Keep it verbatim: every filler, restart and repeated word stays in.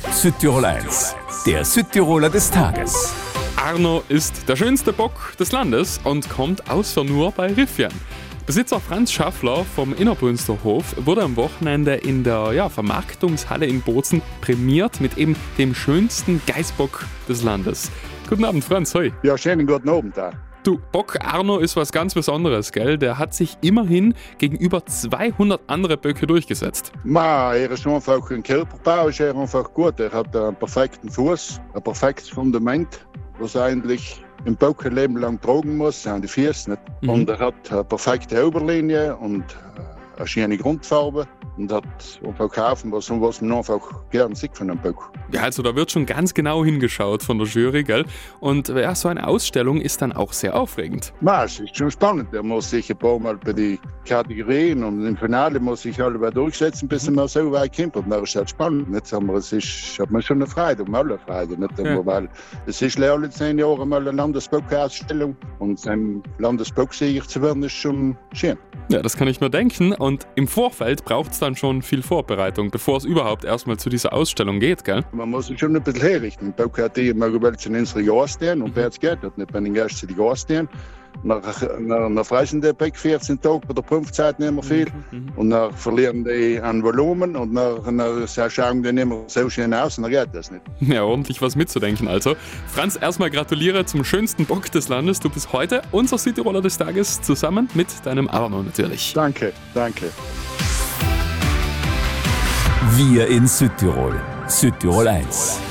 Südtirol eins, der Südtiroler des Tages. Arno ist der schönste Bock des Landes und kommt außer nur bei Riffjen. Besitzer Franz Schaffler vom Innerbrünsterhof wurde am Wochenende in der ja, Vermarktungshalle in Bozen prämiert mit eben dem schönsten Geißbock des Landes. Guten Abend, Franz, hoi. Ja, schönen guten Abend da. Du, Bock Arno ist was ganz Besonderes, gell? Der hat sich immerhin gegenüber zweihundert andere Böcke durchgesetzt. Ma, er ist einfach ein Körperbau, ist er einfach gut. Er hat einen perfekten Fuß, ein perfektes Fundament, was eigentlich im Bock ein Leben lang tragen muss, sind die Füße nicht. Mhm. Und er hat eine perfekte Oberlinie und eine schöne Grundfarbe und hat einfach kaufen, was, was man einfach gern sieht von einem Bock. Ja, also da wird schon ganz genau hingeschaut von der Jury, gell? Und ja, so eine Ausstellung ist dann auch sehr aufregend. Ma, es ist schon spannend. Er muss sich ein paar Mal bei den Kategorien und im Finale muss sich alle mal durchsetzen, bis mhm. er so weit kommt. Und dann ist es halt spannend. Jetzt haben wir, es ist, hat man schon eine Freude, um alle Freude. Nicht immer, ja. Weil es ist alle zehn Jahre mal eine Landesbock-Ausstellung und ein Landesbock-Sieger zu werden, ist schon schön. Ja, das kann ich mir denken. Und im Vorfeld braucht es dann schon viel Vorbereitung, bevor es überhaupt erstmal zu dieser Ausstellung geht, gell? Man muss sich schon ein bisschen herrichten. Der Bock hat immer gewollt, in unsere Jahr stehen und wer es geht, hat nicht bei den Gästen die Jahr stehen. Nach, nach, nach fressen der Bock vierzehn Tage, bei der Prüfzeit nicht mehr viel. Mhm. Und dann verlieren die an Volumen und dann, dann schauen die nicht mehr so schön aus und dann geht das nicht. Ja, ordentlich was mitzudenken also. Franz, erstmal gratuliere zum schönsten Bock des Landes. Du bist heute unser Südtiroler des Tages, zusammen mit deinem Arno natürlich. Danke, danke. Wir in Südtirol. Südtirol eins.